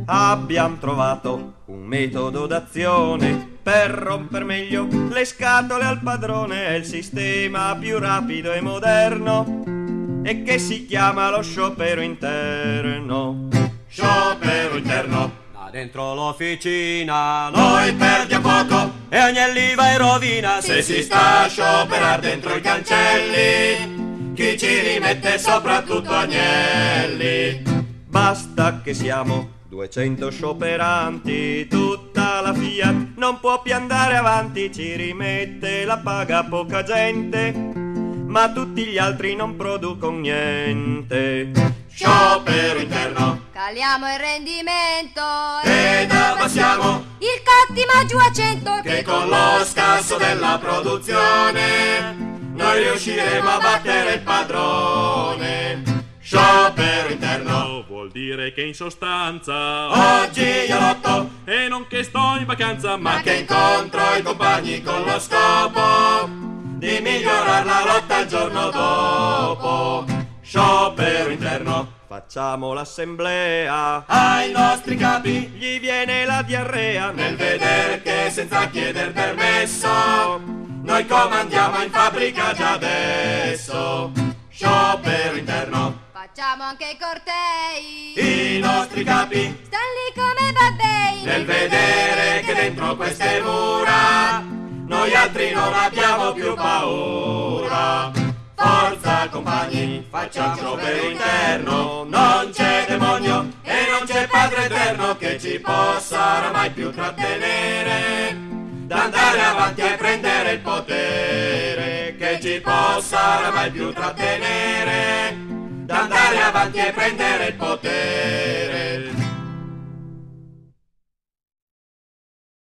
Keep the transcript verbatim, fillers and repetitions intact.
Abbiamo trovato un metodo d'azione per romper meglio le scatole al padrone. È il sistema più rapido e moderno e che si chiama lo sciopero interno. Sciopero interno. Da dentro l'officina noi perdiamo poco e Agnelli va in rovina se si sta a scioperare dentro i cancelli. Chi ci rimette soprattutto Agnelli. Basta che siamo duecento scioperanti, tutta la Fiat non può più andare avanti. Ci rimette la paga poca gente, ma tutti gli altri non producono niente. Sciopero interno. Caliamo il rendimento ed abbassiamo il cottimo giù a cento, che con lo scasso della produzione noi riusciremo a battere il padrone. Sciopero interno vuol dire che in sostanza oggi io lotto e non che sto in vacanza, ma che incontro i compagni con lo scopo di migliorare la lotta il giorno dopo. Sciopero interno. Facciamo l'assemblea ai nostri capi, gli viene la diarrea nel vedere che senza chieder permesso noi comandiamo in fabbrica già adesso. Sciopero interno. Facciamo anche i cortei, I nostri capi stan lì come babbei nel vedere che dentro queste mura noi altri non abbiamo più paura. Forza compagni, facciamo sciopero interno, non c'è demonio e non c'è padre eterno che ci possa oramai più trattenere d'andare avanti e prendere il potere, che ci possa oramai più trattenere d'andare avanti e prendere il potere.